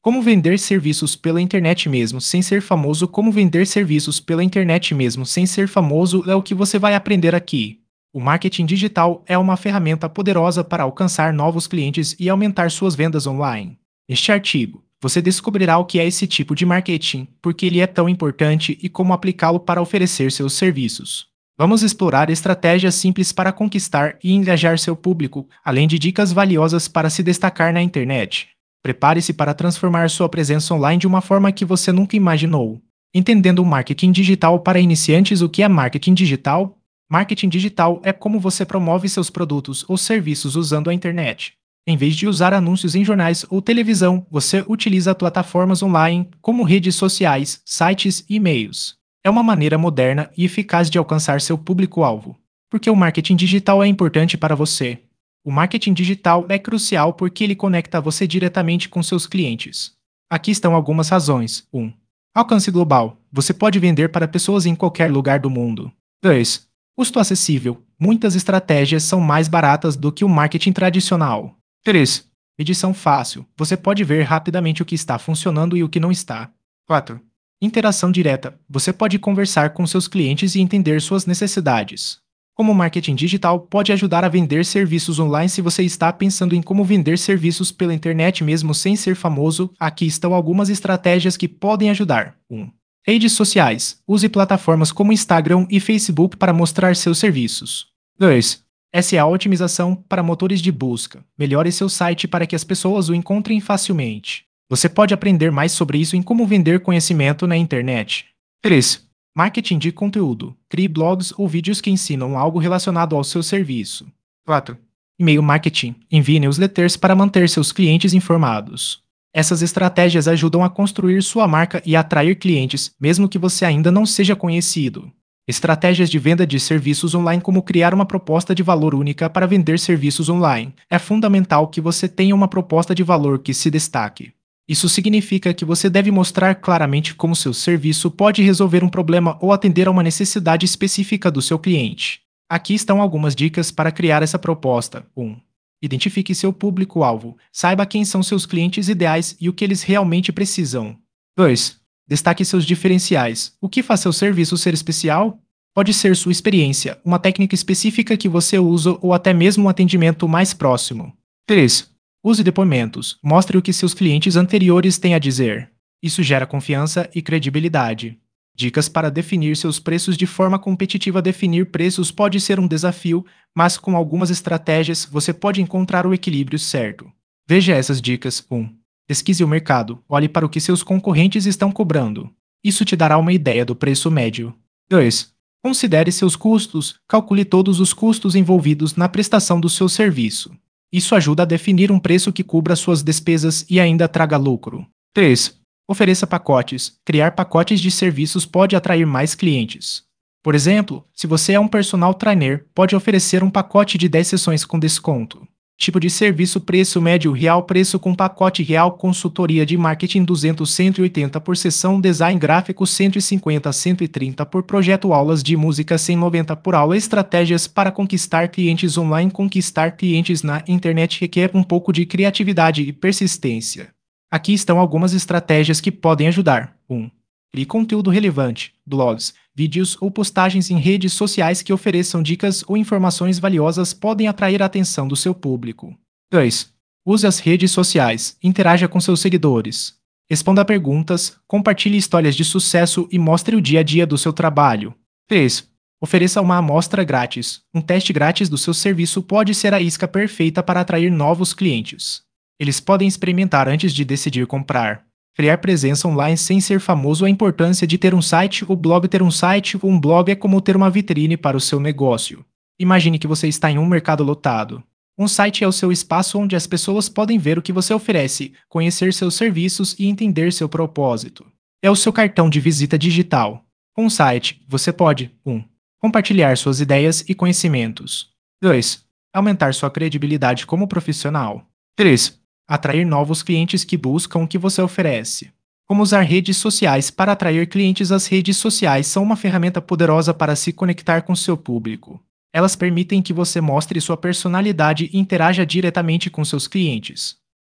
Como vender serviços pela internet mesmo sem ser famoso? Como vender serviços pela internet mesmo sem ser famoso é o que você vai aprender aqui. O marketing digital é uma ferramenta poderosa para alcançar novos clientes e aumentar suas vendas online. Neste artigo, você descobrirá o que é esse tipo de marketing, por que ele é tão importante e como aplicá-lo para oferecer seus serviços. Vamos explorar estratégias simples para conquistar e engajar seu público, além de dicas valiosas para se destacar na internet. Prepare-se para transformar sua presença online de uma forma que você nunca imaginou. Entendendo o marketing digital para iniciantes. O que é marketing digital? Marketing digital é como você promove seus produtos ou serviços usando a internet. Em vez de usar anúncios em jornais ou televisão, você utiliza plataformas online como redes sociais, sites e e-mails. É uma maneira moderna e eficaz de alcançar seu público-alvo. Por que o marketing digital é importante para você? O marketing digital é crucial porque ele conecta você diretamente com seus clientes. Aqui estão algumas razões. 1. Alcance global. Você pode vender para pessoas em qualquer lugar do mundo. 2. Custo acessível. Muitas estratégias são mais baratas do que o marketing tradicional. 3. Medição fácil. Você pode ver rapidamente o que está funcionando e o que não está. 4. Interação direta. Você pode conversar com seus clientes e entender suas necessidades. Como o marketing digital pode ajudar a vender serviços online? Se você está pensando em como vender serviços pela internet mesmo sem ser famoso, aqui estão algumas estratégias que podem ajudar. 1. Redes sociais. Use plataformas como Instagram e Facebook para mostrar seus serviços. 2. SEO otimização para motores de busca. Melhore seu site para que as pessoas o encontrem facilmente. Você pode aprender mais sobre isso em como vender conhecimento na internet. 3. Marketing de conteúdo. Crie blogs ou vídeos que ensinam algo relacionado ao seu serviço. 4. E-mail marketing. Envie newsletters para manter seus clientes informados. Essas estratégias ajudam a construir sua marca e a atrair clientes, mesmo que você ainda não seja conhecido. Estratégias de venda de serviços online. Como criar uma proposta de valor única para vender serviços online. É fundamental que você tenha uma proposta de valor que se destaque. Isso significa que você deve mostrar claramente como seu serviço pode resolver um problema ou atender a uma necessidade específica do seu cliente. Aqui estão algumas dicas para criar essa proposta. 1. Identifique seu público-alvo. Saiba quem são seus clientes ideais e o que eles realmente precisam. 2. Destaque seus diferenciais. O que faz seu serviço ser especial? Pode ser sua experiência, uma técnica específica que você usa ou até mesmo um atendimento mais próximo. 3. Use depoimentos. Mostre o que seus clientes anteriores têm a dizer. Isso gera confiança e credibilidade. Dicas para definir seus preços de forma competitiva. Definir preços pode ser um desafio, mas com algumas estratégias você pode encontrar o equilíbrio certo. Veja essas dicas. 1. Pesquise o mercado. Olhe para o que seus concorrentes estão cobrando. Isso te dará uma ideia do preço médio. 2. Considere seus custos. Calcule todos os custos envolvidos na prestação do seu serviço. Isso ajuda a definir um preço que cubra suas despesas e ainda traga lucro. 3. Ofereça pacotes. Criar pacotes de serviços pode atrair mais clientes. Por exemplo, se você é um personal trainer, pode oferecer um pacote de 10 sessões com desconto. Tipo de serviço: preço médio real, preço com pacote real, consultoria de marketing 200-180 por sessão, design gráfico 150-130 por projeto, aulas de música 190 por aula. Estratégias para conquistar clientes online. Conquistar clientes na internet requer um pouco de criatividade e persistência. Aqui estão algumas estratégias que podem ajudar. 1. Crie conteúdo relevante, blogs, vídeos ou postagens em redes sociais que ofereçam dicas ou informações valiosas podem atrair a atenção do seu público. 2. Use as redes sociais, interaja com seus seguidores. Responda a perguntas, compartilhe histórias de sucesso e mostre o dia a dia do seu trabalho. 3. Ofereça uma amostra grátis. Um teste grátis do seu serviço pode ser a isca perfeita para atrair novos clientes. Eles podem experimentar antes de decidir comprar. Criar presença online sem ser famoso. A importância de ter um site ou blog. Ter um site ou um blog é como ter uma vitrine para o seu negócio. Imagine que você está em um mercado lotado. Um site é o seu espaço onde as pessoas podem ver o que você oferece, conhecer seus serviços e entender seu propósito. É o seu cartão de visita digital. Com um site, você pode 1. Compartilhar suas ideias e conhecimentos. 2. Aumentar sua credibilidade como profissional. 3. Atrair novos clientes que buscam o que você oferece. Como usar redes sociais para atrair clientes? As redes sociais são uma ferramenta poderosa para se conectar com seu público. Elas permitem que você mostre sua personalidade e interaja diretamente com seus clientes.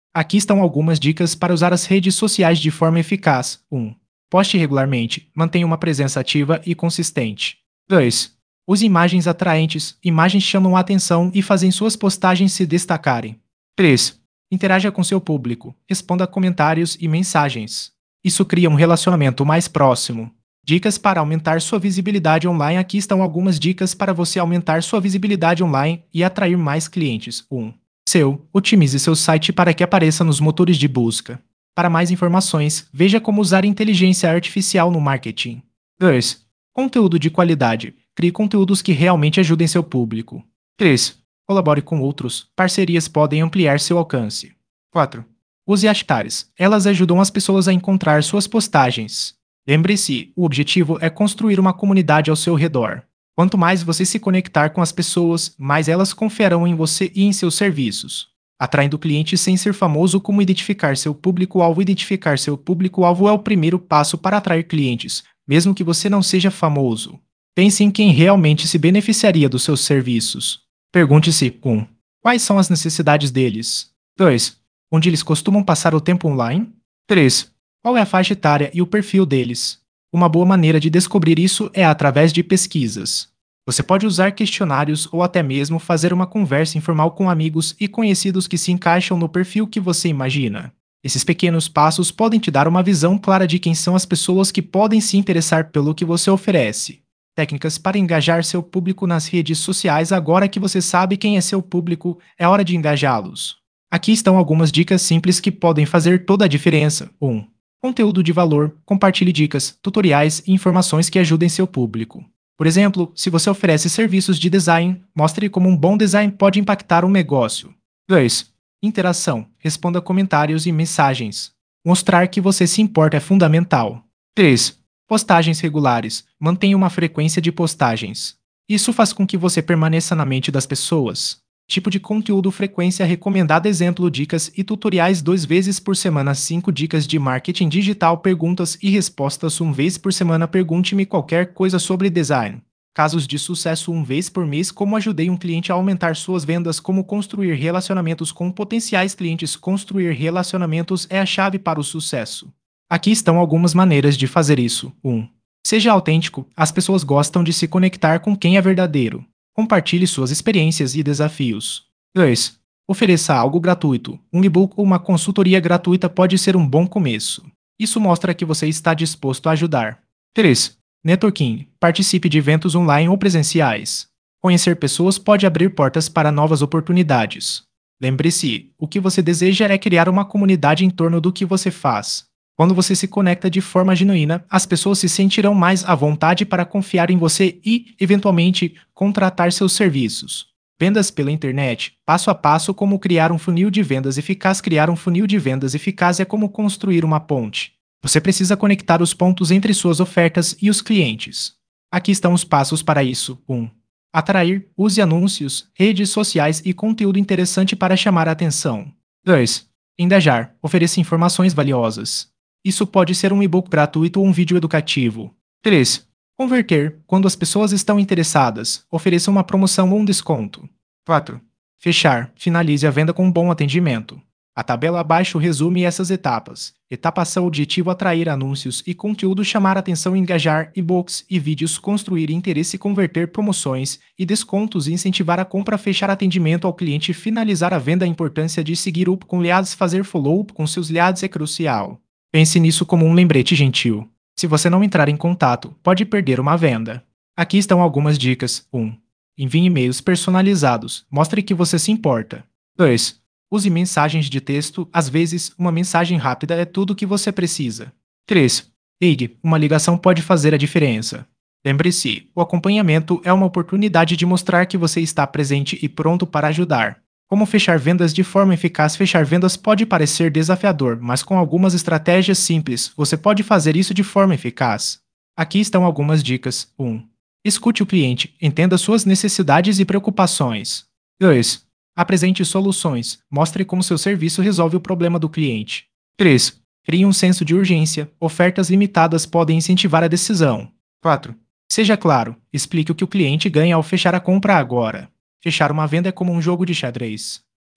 Aqui estão algumas dicas para usar as redes sociais de forma eficaz. 1. Poste regularmente, mantenha uma presença ativa e consistente. 2. Use imagens atraentes, imagens chamam a atenção e fazem suas postagens se destacarem. 3. Interaja com seu público, responda a comentários e mensagens. Isso cria um relacionamento mais próximo. Dicas para aumentar sua visibilidade online. Aqui estão algumas dicas para você aumentar sua visibilidade online e atrair mais clientes. 1. Otimize seu site para que apareça nos motores de busca. Para mais informações, veja como usar inteligência artificial no marketing. 2. Conteúdo de qualidade. Crie conteúdos que realmente ajudem seu público. 3. Colabore com outros. Parcerias podem ampliar seu alcance. 4. Use hashtags. Elas ajudam as pessoas a encontrar suas postagens. Lembre-se, o objetivo é construir uma comunidade ao seu redor. Quanto mais você se conectar com as pessoas, mais elas confiarão em você e em seus serviços. Atraindo clientes sem ser famoso. Como identificar seu público-alvo? Identificar seu público-alvo é o primeiro passo para atrair clientes, mesmo que você não seja famoso. Pense em quem realmente se beneficiaria dos seus serviços. Pergunte-se: 1. Quais são as necessidades deles? 2. Onde eles costumam passar o tempo online? 3. Qual é a faixa etária e o perfil deles? Uma boa maneira de descobrir isso é através de pesquisas. Você pode usar questionários ou até mesmo fazer uma conversa informal com amigos e conhecidos que se encaixam no perfil que você imagina. Esses pequenos passos podem te dar uma visão clara de quem são as pessoas que podem se interessar pelo que você oferece. Técnicas para engajar seu público nas redes sociais. Agora que você sabe quem é seu público, é hora de engajá-los. Aqui estão algumas dicas simples que podem fazer toda a diferença. 1. Conteúdo de valor. Compartilhe dicas, tutoriais e informações que ajudem seu público. Por exemplo, se você oferece serviços de design, mostre como um bom design pode impactar um negócio. 2. Interação. Responda comentários e mensagens. Mostrar que você se importa é fundamental. 3. Postagens regulares. Mantenha uma frequência de postagens. Isso faz com que você permaneça na mente das pessoas. Tipo de conteúdo. Frequência recomendada. Exemplo: dicas e tutoriais 2 vezes por semana. 5 dicas de marketing digital. Perguntas e respostas 1 vez por semana. Pergunte-me qualquer coisa sobre design. Casos de sucesso 1 vez por mês. Como ajudei um cliente a aumentar suas vendas. Como construir relacionamentos com potenciais clientes. Construir relacionamentos é a chave para o sucesso. Aqui estão algumas maneiras de fazer isso. 1. Seja autêntico. As pessoas gostam de se conectar com quem é verdadeiro. Compartilhe suas experiências e desafios. 2. Ofereça algo gratuito. Um e-book ou uma consultoria gratuita pode ser um bom começo. Isso mostra que você está disposto a ajudar. 3. Networking. Participe de eventos online ou presenciais. Conhecer pessoas pode abrir portas para novas oportunidades. Lembre-se, o que você deseja é criar uma comunidade em torno do que você faz. Quando você se conecta de forma genuína, as pessoas se sentirão mais à vontade para confiar em você e, eventualmente, contratar seus serviços. Vendas pela internet. Passo a passo. Como criar um funil de vendas eficaz. Criar um funil de vendas eficaz é como construir uma ponte. Você precisa conectar os pontos entre suas ofertas e os clientes. Aqui estão os passos para isso. 1. Atrair. Use anúncios, redes sociais e conteúdo interessante para chamar a atenção. 2. Engajar. Ofereça informações valiosas. Isso pode ser um e-book gratuito ou um vídeo educativo. 3. Converter. Quando as pessoas estão interessadas, ofereça uma promoção ou um desconto. 4. Fechar. Finalize a venda com um bom atendimento. A tabela abaixo resume essas etapas. Etapa A: objetivo: atrair anúncios e conteúdo, chamar atenção, engajar, e-books e vídeos, construir interesse, converter, promoções e descontos, incentivar a compra, fechar, atendimento ao cliente, finalizar a venda. A importância de seguir up com leads. Fazer follow-up com seus leads é crucial. Pense nisso como um lembrete gentil. Se você não entrar em contato, pode perder uma venda. Aqui estão algumas dicas. 1. Envie e-mails personalizados. Mostre que você se importa. 2. Use mensagens de texto. Às vezes, uma mensagem rápida é tudo o que você precisa. 3. Ligue. Uma ligação pode fazer a diferença. Lembre-se, o acompanhamento é uma oportunidade de mostrar que você está presente e pronto para ajudar. Como fechar vendas de forma eficaz? Fechar vendas pode parecer desafiador, mas com algumas estratégias simples, você pode fazer isso de forma eficaz. Aqui estão algumas dicas. 1. Escute o cliente, entenda suas necessidades e preocupações. 2. Apresente soluções, mostre como seu serviço resolve o problema do cliente. 3. Crie um senso de urgência, ofertas limitadas podem incentivar a decisão. 4. Seja claro, explique o que o cliente ganha ao fechar a compra agora. Fechar uma venda é como um jogo de xadrez.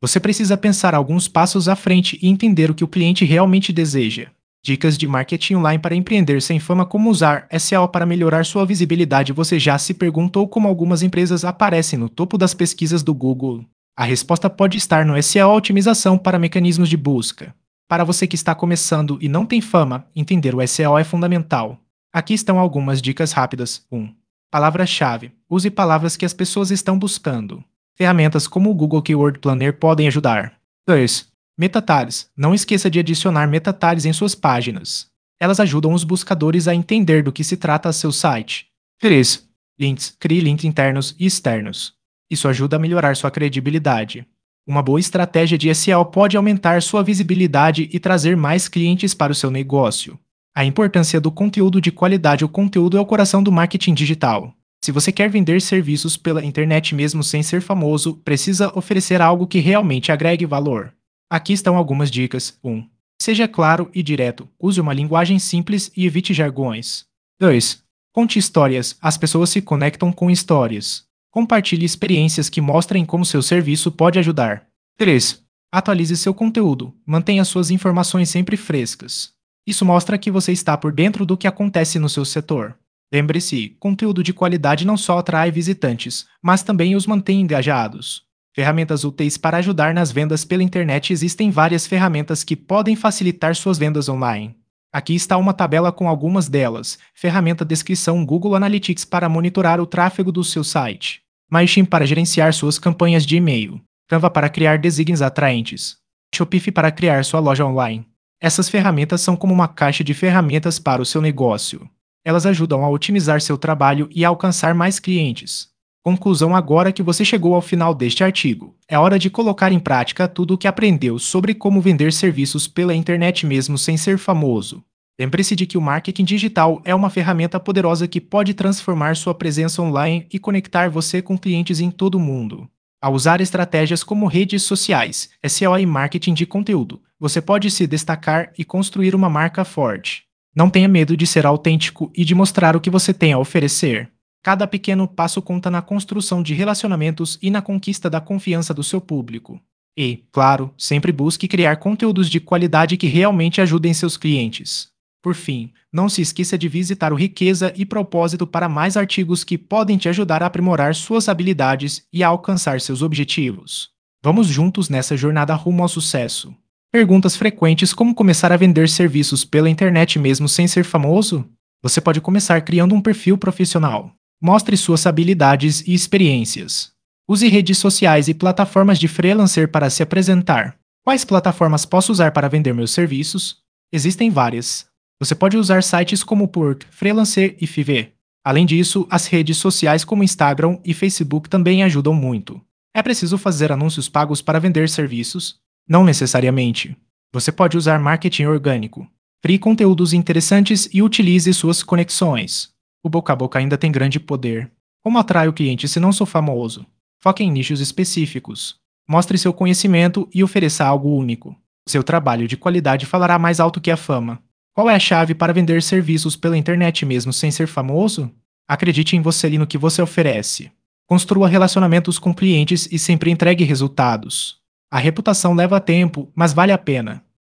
Você precisa pensar alguns passos à frente e entender o que o cliente realmente deseja. Dicas de marketing online para empreender sem fama: como usar SEO para melhorar sua visibilidade. Você já se perguntou como algumas empresas aparecem no topo das pesquisas do Google? A resposta pode estar no SEO: otimização para mecanismos de busca. Para você que está começando e não tem fama, entender o SEO é fundamental. Aqui estão algumas dicas rápidas. 1. Palavra-chave: use palavras que as pessoas estão buscando. Ferramentas como o Google Keyword Planner podem ajudar. 2. Meta-tags: não esqueça de adicionar meta-tags em suas páginas. Elas ajudam os buscadores a entender do que se trata seu site. 3. Links: crie links internos e externos. Isso ajuda a melhorar sua credibilidade. Uma boa estratégia de SEO pode aumentar sua visibilidade e trazer mais clientes para o seu negócio. A importância do conteúdo de qualidade: o conteúdo é o coração do marketing digital. Se você quer vender serviços pela internet mesmo sem ser famoso, precisa oferecer algo que realmente agregue valor. Aqui estão algumas dicas. 1. Seja claro e direto. Use uma linguagem simples e evite jargões. 2. Conte histórias. As pessoas se conectam com histórias. Compartilhe experiências que mostrem como seu serviço pode ajudar. 3. Atualize seu conteúdo. Mantenha suas informações sempre frescas. Isso mostra que você está por dentro do que acontece no seu setor. Lembre-se, conteúdo de qualidade não só atrai visitantes, mas também os mantém engajados. Ferramentas úteis para ajudar nas vendas pela internet: existem várias ferramentas que podem facilitar suas vendas online. Aqui está uma tabela com algumas delas. Ferramenta descrição: Google Analytics para monitorar o tráfego do seu site. MailChimp para gerenciar suas campanhas de e-mail. Canva para criar designs atraentes. Shopify para criar sua loja online. Essas ferramentas são como uma caixa de ferramentas para o seu negócio. Elas ajudam a otimizar seu trabalho e a alcançar mais clientes. Conclusão: agora que você chegou ao final deste artigo, é hora de colocar em prática tudo o que aprendeu sobre como vender serviços pela internet mesmo sem ser famoso. Lembre-se de que o marketing digital é uma ferramenta poderosa que pode transformar sua presença online e conectar você com clientes em todo o mundo. Ao usar estratégias como redes sociais, SEO e marketing de conteúdo, você pode se destacar e construir uma marca forte. Não tenha medo de ser autêntico e de mostrar o que você tem a oferecer. Cada pequeno passo conta na construção de relacionamentos e na conquista da confiança do seu público. E, claro, sempre busque criar conteúdos de qualidade que realmente ajudem seus clientes. Por fim, não se esqueça de visitar o Riqueza e Propósito para mais artigos que podem te ajudar a aprimorar suas habilidades e a alcançar seus objetivos. Vamos juntos nessa jornada rumo ao sucesso. Perguntas frequentes: como começar a vender serviços pela internet mesmo sem ser famoso? Você pode começar criando um perfil profissional. Mostre suas habilidades e experiências. Use redes sociais e plataformas de freelancer para se apresentar. Quais plataformas posso usar para vender meus serviços? Existem várias. Você pode usar sites como Upwork, Freelancer e Fiverr. Além disso, as redes sociais como Instagram e Facebook também ajudam muito. É preciso fazer anúncios pagos para vender serviços? Não necessariamente. Você pode usar marketing orgânico. Crie conteúdos interessantes e utilize suas conexões. O boca a boca ainda tem grande poder. Como atrai o cliente se não sou famoso? Foque em nichos específicos. Mostre seu conhecimento e ofereça algo único. Seu trabalho de qualidade falará mais alto que a fama. Qual é a chave para vender serviços pela internet mesmo sem ser famoso? Acredite em você e no que você oferece. Construa relacionamentos com clientes e sempre entregue resultados. A reputação leva tempo, mas vale a pena.